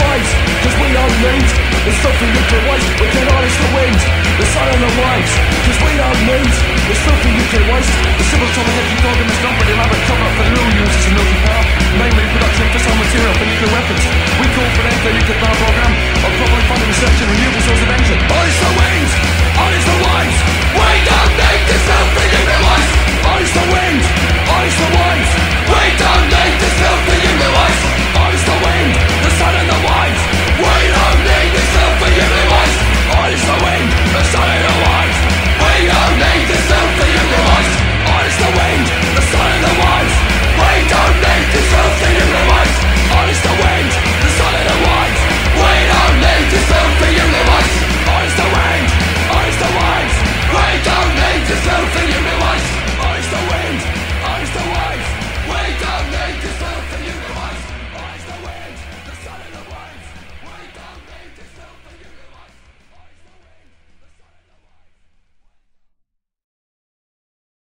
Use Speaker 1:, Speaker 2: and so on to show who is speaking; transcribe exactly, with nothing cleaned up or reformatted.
Speaker 1: wives, cause we don't need the stuff for you can waste. We can harness the wind, the sun and the waves, cause we don't need the stuff for you can waste. The civil atomic energy program is not really elaborate cover up for the real users of nuclear power, mainly production for some material for nuclear weapons. We call for an end to